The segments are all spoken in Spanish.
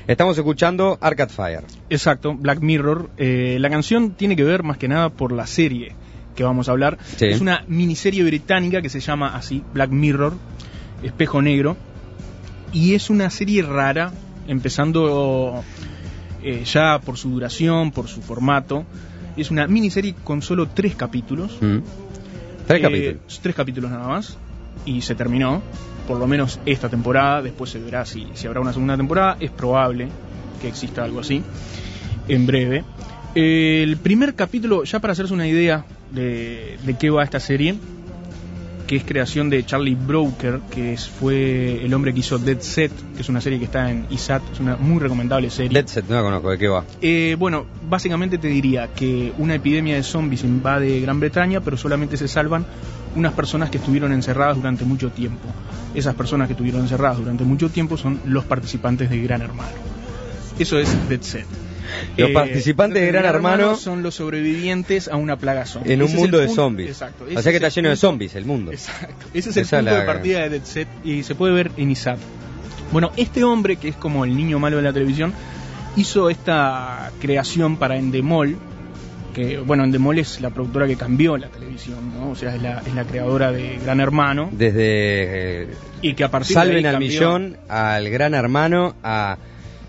Estamos escuchando Arcade Fire. Exacto, Black Mirror. La canción tiene que ver más que nada por la serie que vamos a hablar. Sí. Es una miniserie británica que se llama así, Black Mirror, Espejo Negro. Y es una serie rara, empezando ya por su duración, por su formato. Es una miniserie con solo 3 capítulos. 3 capítulos. 3 capítulos nada más. Y se terminó, por lo menos esta temporada. Después se verá si habrá una segunda temporada. Es probable que exista algo así en breve. El primer capítulo, ya para hacerse una idea de qué va esta serie, que es creación de Charlie Brooker, fue el hombre que hizo Dead Set, que es una serie que está en ISAT, es una muy recomendable serie. Dead Set, no la conozco, ¿de qué va? Bueno, básicamente te diría que una epidemia de zombies invade Gran Bretaña, pero solamente se salvan unas personas que estuvieron encerradas durante mucho tiempo. Esas personas que estuvieron encerradas durante mucho tiempo son los participantes de Gran Hermano. Eso es Dead Set. Los participantes de Gran Hermano son los sobrevivientes a una plaga zombie. En un mundo de zombies. Exacto. O sea que está lleno de zombies el mundo. Exacto. Ese es el punto de partida de Dead Set y se puede ver en ISAT. Bueno, este hombre, que es como el niño malo de la televisión, hizo esta creación para Endemol, que, bueno, Endemol es la productora que cambió la televisión, ¿no? O sea, es la creadora de Gran Hermano. Desde y que a partir Salven de ahí al cambió... Millón, al Gran Hermano, a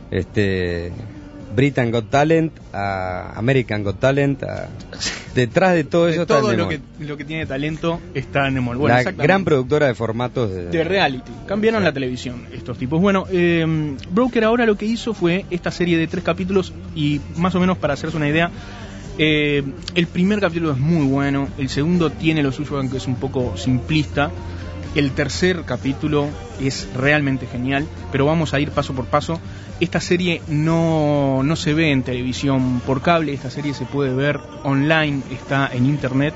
Britain Got Talent, a American Got Talent, detrás de todo eso todo está lo que tiene talento está en Endemol. Bueno, la gran productora de formatos de reality. Cambiaron la televisión estos tipos. Bueno, Broker ahora lo que hizo fue esta serie de 3 capítulos y más o menos para hacerse una idea, el primer capítulo es muy bueno, el segundo tiene lo suyo aunque es un poco simplista, el tercer capítulo es realmente genial, pero vamos a ir paso por paso. Esta serie no se ve en televisión por cable, esta serie se puede ver online, está en internet,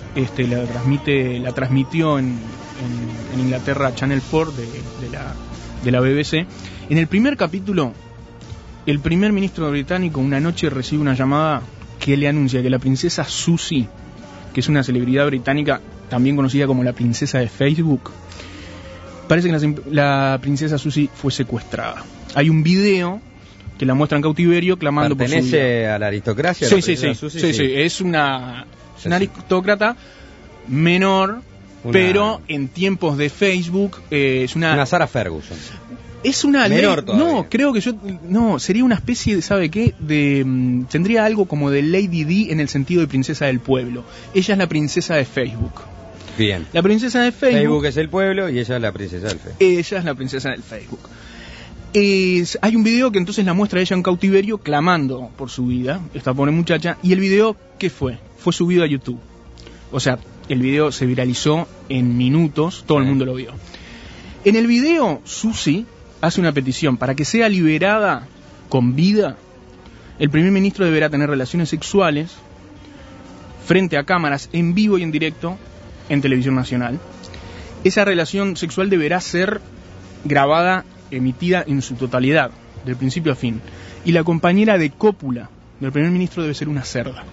la transmitió en Inglaterra Channel 4 de la BBC. En el primer capítulo, el primer ministro británico una noche recibe una llamada que le anuncia que la princesa Susie, que es una celebridad británica también conocida como la princesa de Facebook, parece que la princesa Susie fue secuestrada. Hay un video que la muestra en cautiverio clamando por su vida. ¿Pertenece a la aristocracia? Sí. Es una aristócrata menor, pero en tiempos de Facebook es una Sarah Ferguson. Es una menor todavía. No, creo que sería una especie de, ¿sabe qué? Tendría algo como de Lady Di en el sentido de princesa del pueblo. Ella es la princesa de Facebook. Bien. La princesa de Facebook. Facebook es el pueblo y ella es la princesa del Facebook. Ella es la princesa del Facebook. Hay un video que entonces la muestra ella en cautiverio clamando por su vida, esta pobre muchacha, y el video, ¿qué fue? Fue subido a YouTube. O sea, el video se viralizó en minutos, todo el mundo lo vio. En el video, Susie hace una petición para que sea liberada con vida. El primer ministro deberá tener relaciones sexuales frente a cámaras en vivo y en directo en televisión nacional. Esa relación sexual deberá ser grabada, emitida en su totalidad, del principio a fin. Y la compañera de cópula del primer ministro debe ser una cerda.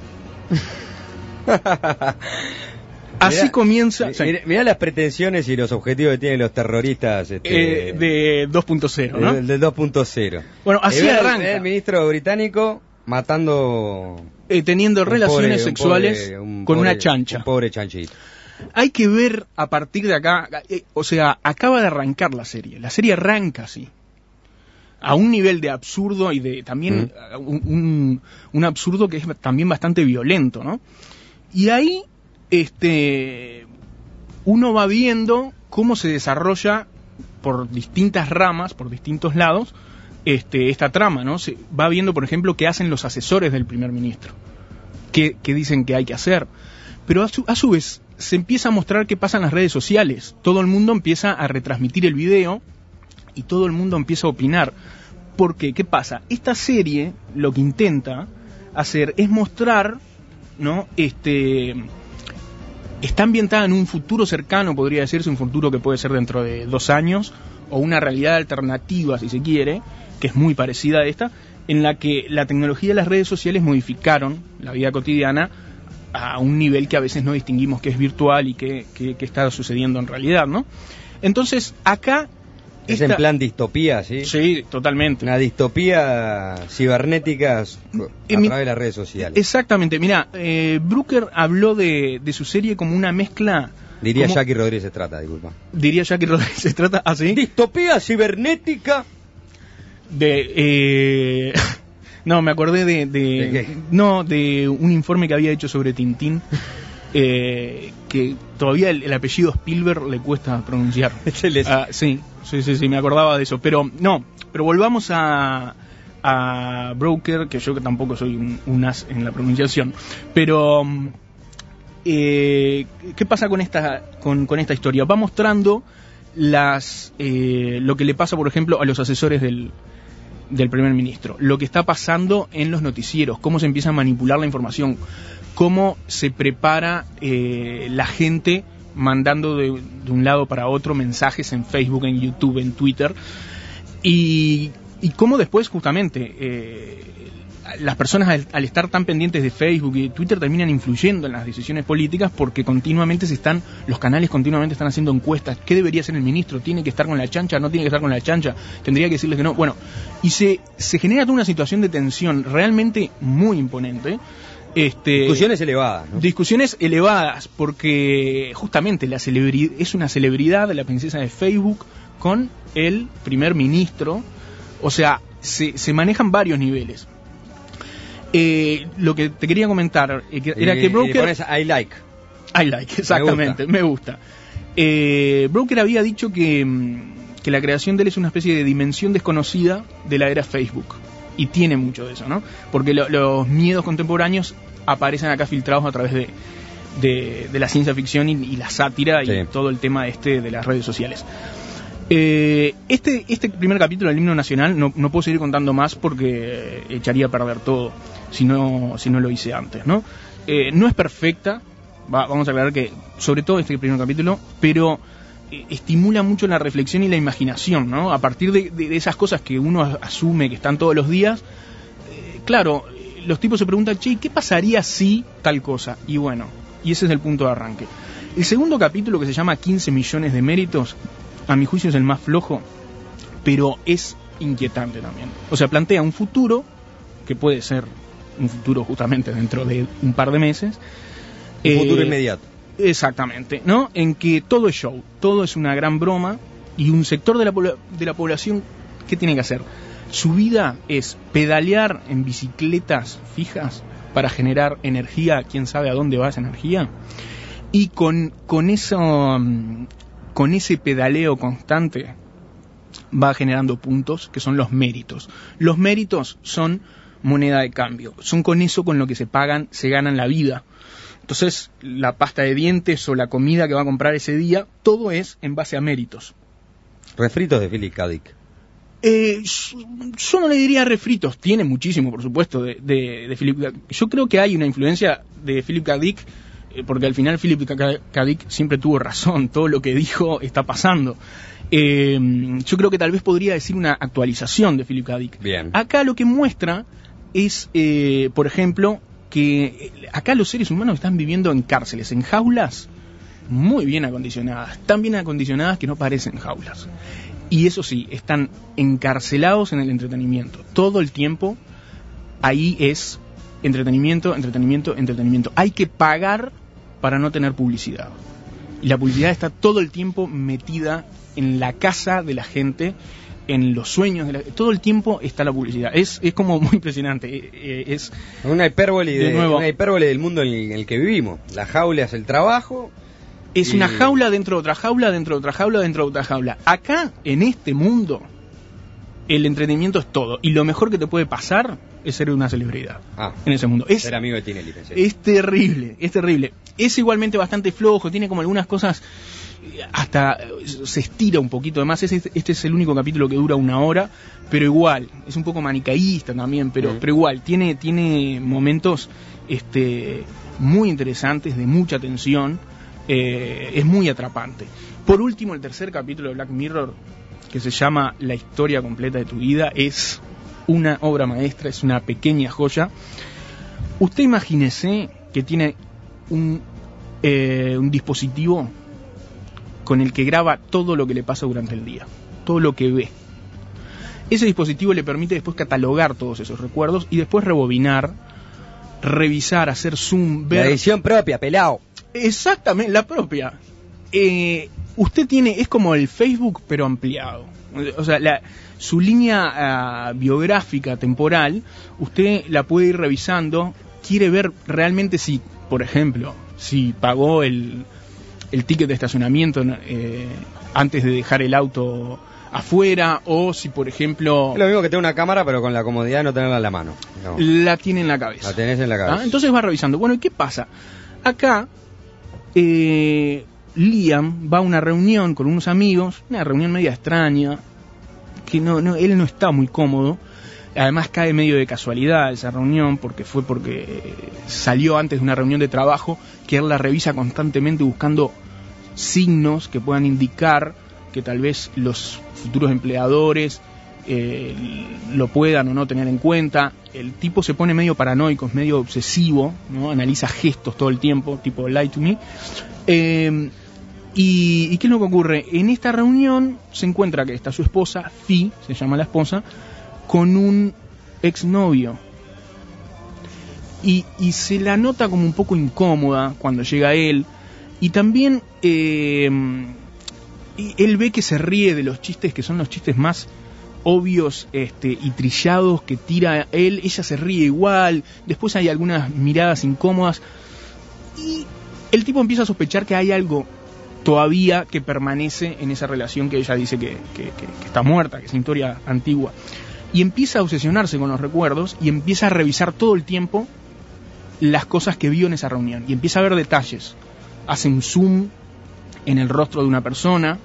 Así comienza. Mirá las pretensiones y los objetivos que tienen los terroristas de 2.0, ¿no? Del 2.0. Bueno, así arranca. El ministro británico matando, teniendo relaciones sexuales con una chancha. Un pobre chanchito. Hay que ver a partir de acá, o sea, acaba de arrancar la serie. La serie arranca así, a un nivel de absurdo y de también un absurdo que es también bastante violento, ¿no? Y ahí uno va viendo cómo se desarrolla por distintas ramas, por distintos lados, esta trama, ¿no? Se va viendo, por ejemplo, qué hacen los asesores del primer ministro, qué dicen que hay que hacer, pero a su vez se empieza a mostrar qué pasa en las redes sociales. Todo el mundo empieza a retransmitir el video y todo el mundo empieza a opinar. ¿Por qué? ¿Qué pasa? Esta serie lo que intenta hacer es mostrar, ¿no? Está ambientada en un futuro cercano, podría decirse, un futuro que puede ser dentro de 2 años, o una realidad alternativa, si se quiere, que es muy parecida a esta, en la que la tecnología y las redes sociales modificaron la vida cotidiana a un nivel que a veces no distinguimos que es virtual y que está sucediendo en realidad, ¿no? Entonces, acá Es en plan distopía, ¿sí? Sí, totalmente. Una distopía cibernética a través de las redes sociales. Exactamente. Mira, Brooker habló de su serie como una mezcla... Diría Jackie Rodríguez Estrada, disculpa. Diría Jackie Rodríguez Estrada, ¿así? Distopía cibernética. No, me acordé ¿De qué? No, de un informe que había hecho sobre Tintín, que todavía el apellido Spielberg le cuesta pronunciar. Sí, me acordaba de eso. Pero volvamos a Brooker, que yo que tampoco soy un as en la pronunciación. Pero ¿qué pasa con esta historia? Va mostrando lo que le pasa, por ejemplo, a los asesores del primer ministro, lo que está pasando en los noticieros, cómo se empieza a manipular la información, cómo se prepara la gente mandando de un lado para otro mensajes en Facebook, en YouTube, en Twitter, y cómo después justamente las personas al estar tan pendientes de Facebook y de Twitter terminan influyendo en las decisiones políticas porque continuamente los canales continuamente están haciendo encuestas. ¿Qué debería hacer el ministro? ¿Tiene que estar con la chancha? ¿No tiene que estar con la chancha? ¿Tendría que decirles que no? Bueno, y se genera toda una situación de tensión realmente muy imponente. Discusiones elevadas, ¿no? Discusiones elevadas porque justamente es una celebridad la princesa de Facebook con el primer ministro. O sea, se manejan varios niveles. Lo que te quería comentar era que Brooker... Pones I like, exactamente, me gusta. Brooker había dicho que la creación de él es una especie de dimensión desconocida de la era Facebook. Y tiene mucho de eso, ¿no? Porque los miedos contemporáneos aparecen acá filtrados a través de la ciencia ficción y la sátira y todo el tema de las redes sociales. Este primer capítulo del himno nacional no puedo seguir contando más porque echaría a perder todo si no lo hice antes, ¿no? No es perfecta, vamos a aclarar que sobre todo este primer capítulo, pero estimula mucho la reflexión y la imaginación, ¿no? A partir de esas cosas que uno asume que están todos los días, claro, los tipos se preguntan, che, ¿qué pasaría si tal cosa? Y bueno, y ese es el punto de arranque. El segundo capítulo, que se llama 15 millones de méritos, a mi juicio es el más flojo, pero es inquietante también. O sea, plantea un futuro, que puede ser un futuro justamente dentro de un par de meses. Un futuro inmediato. Exactamente, ¿no? En que todo es show, todo es una gran broma, y un sector de la población, ¿qué tiene que hacer? Su vida es pedalear en bicicletas fijas para generar energía, quién sabe a dónde va esa energía, y con ese pedaleo constante va generando puntos que son los méritos. Los méritos son moneda de cambio, son con eso con lo que se ganan la vida. Entonces, la pasta de dientes o la comida que va a comprar ese día, todo es en base a méritos. Refritos de Philip K. Dick. Yo no le diría refritos, tiene muchísimo, por supuesto, de Philip K. Yo creo que hay una influencia de Philip K. Dick, porque al final Philip K. Dick siempre tuvo razón, todo lo que dijo está pasando. Yo creo que tal vez podría decir una actualización de Philip K. Dick. Bien. Acá lo que muestra es, por ejemplo, que acá los seres humanos están viviendo en cárceles, en jaulas muy bien acondicionadas, tan bien acondicionadas que no parecen jaulas. Y eso sí, están encarcelados en el entretenimiento. Todo el tiempo ahí es entretenimiento. Hay que pagar para no tener publicidad. Y la publicidad está todo el tiempo metida en la casa de la gente, en los sueños todo el tiempo está la publicidad. Es como muy impresionante. Es una hipérbole del mundo en el que vivimos. La jaula es el trabajo. Es una jaula dentro de otra jaula, dentro de otra jaula, dentro de otra jaula. Acá, en este mundo, el entretenimiento es todo. Y lo mejor que te puede pasar es ser una celebridad en ese mundo. Ser amigo de Tinelli. Es terrible, es terrible. Es igualmente bastante flojo, tiene como algunas cosas, hasta se estira un poquito. Además, este es el único capítulo que dura 1 hora, pero igual, es un poco manicaísta también, pero igual, tiene momentos muy interesantes, de mucha tensión. Es muy atrapante. Por último, el tercer capítulo de Black Mirror, que se llama La historia completa de tu vida, es una obra maestra, es una pequeña joya. Usted imagínese que tiene un dispositivo con el que graba todo lo que le pasa durante el día. todo lo que ve. Ese dispositivo le permite después catalogar todos esos recuerdos y después rebobinar, revisar, hacer zoom, ver... La edición propia, pelao. Exactamente, la propia. Usted tiene, es como el Facebook pero ampliado. O sea, su línea biográfica temporal, usted la puede ir revisando, quiere ver realmente si, por ejemplo, si pagó el ticket de estacionamiento antes de dejar el auto afuera, o si, por ejemplo... Es lo mismo que tener una cámara, pero con la comodidad de no tenerla en la mano. No. La tiene en la cabeza. La tenés en la cabeza. Entonces va revisando. Bueno, ¿y qué pasa? Acá, Liam va a una reunión con unos amigos, una reunión media extraña, que él no está muy cómodo. Además cae medio de casualidad esa reunión, porque salió antes de una reunión de trabajo, que él la revisa constantemente buscando signos que puedan indicar que tal vez los futuros empleadores lo puedan o no tener en cuenta. El tipo se pone medio paranoico, es medio obsesivo, ¿no? Analiza gestos todo el tiempo, tipo Lie to Me. ¿Y qué es lo que ocurre? En esta reunión se encuentra que está su esposa, Fi, se llama la esposa, con un exnovio. Y se la nota como un poco incómoda cuando llega él. Y también él ve que se ríe de los chistes que son los chistes más obvios y trillados que tira él. Ella se ríe igual. Después hay algunas miradas incómodas. Y el tipo empieza a sospechar que hay algo todavía que permanece en esa relación que ella dice que está muerta, que es una historia antigua. Y empieza a obsesionarse con los recuerdos y empieza a revisar todo el tiempo las cosas que vio en esa reunión. Y empieza a ver detalles. Hace un zoom en el rostro de una persona.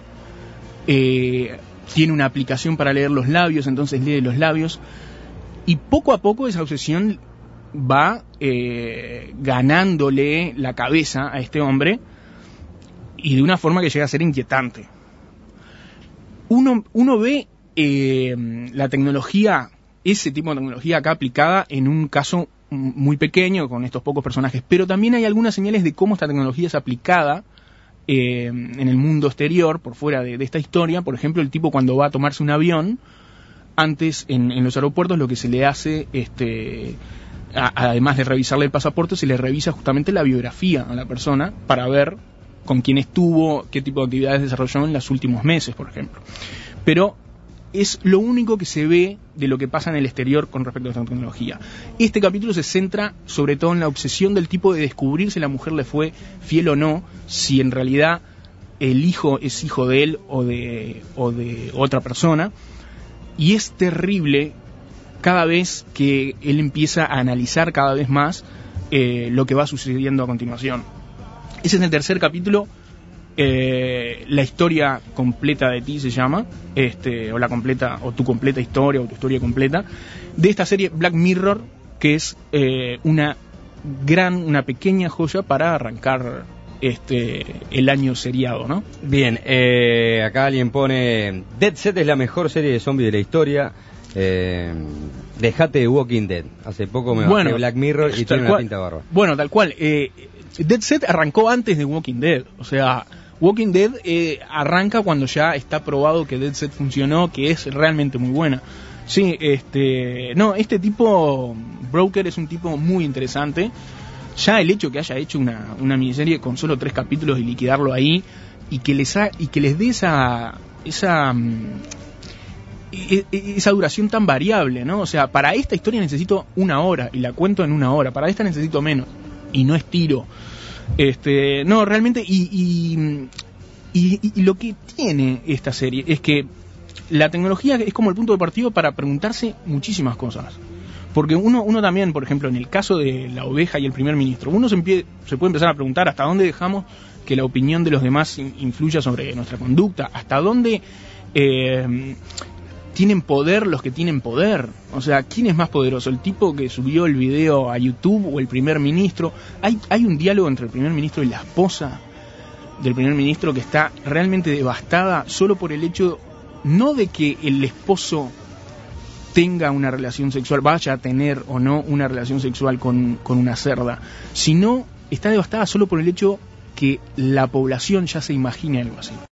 Tiene una aplicación para leer los labios, entonces lee los labios. Y poco a poco esa obsesión va ganándole la cabeza a este hombre, y de una forma que llega a ser inquietante. Uno ve la tecnología, ese tipo de tecnología acá aplicada en un caso muy pequeño con estos pocos personajes, pero también hay algunas señales de cómo esta tecnología es aplicada en el mundo exterior, por fuera de esta historia. Por ejemplo, el tipo cuando va a tomarse un avión, antes en los aeropuertos lo que se le hace, además de revisarle el pasaporte, se le revisa justamente la biografía a la persona para ver con quién estuvo, qué tipo de actividades desarrolló en los últimos meses, por ejemplo. Pero es lo único que se ve de lo que pasa en el exterior con respecto a esta tecnología. Este capítulo se centra sobre todo en la obsesión del tipo de descubrir si la mujer le fue fiel o no, si en realidad el hijo es hijo de él o de otra persona. Y es terrible cada vez que él empieza a analizar cada vez más lo que va sucediendo a continuación. Ese es el tercer capítulo. La historia completa de ti se llama, o la completa, o tu completa historia, o tu historia completa, de esta serie Black Mirror, que es una pequeña joya para arrancar el año seriado, ¿no? Bien, acá alguien pone: Dead Set es la mejor serie de zombies de la historia. Dejate de Walking Dead. Hace poco me bajé Black Mirror y tiene una pinta barba. Bueno, tal cual. Dead Set arrancó antes de Walking Dead. O sea, Walking Dead arranca cuando ya está probado que Dead Set funcionó, que es realmente muy buena. Sí, este tipo, Broker, es un tipo muy interesante. Ya el hecho que haya hecho una miniserie con solo 3 capítulos y liquidarlo ahí, y que les dé esa duración tan variable, ¿no? O sea, para esta historia necesito 1 hora y la cuento en 1 hora. Para esta necesito menos y no estiro. No, realmente, y lo que tiene esta serie es que la tecnología es como el punto de partida para preguntarse muchísimas cosas. Porque uno también, por ejemplo, en el caso de la oveja y el primer ministro, uno se puede empezar a preguntar hasta dónde dejamos que la opinión de los demás influya sobre nuestra conducta, hasta dónde tienen poder los que tienen poder. O sea, ¿quién es más poderoso? ¿El tipo que subió el video a YouTube o el primer ministro? Hay un diálogo entre el primer ministro y la esposa del primer ministro que está realmente devastada solo por el hecho, no de que el esposo tenga una relación sexual, vaya a tener o no una relación sexual con una cerda, sino está devastada solo por el hecho que la población ya se imagine algo así.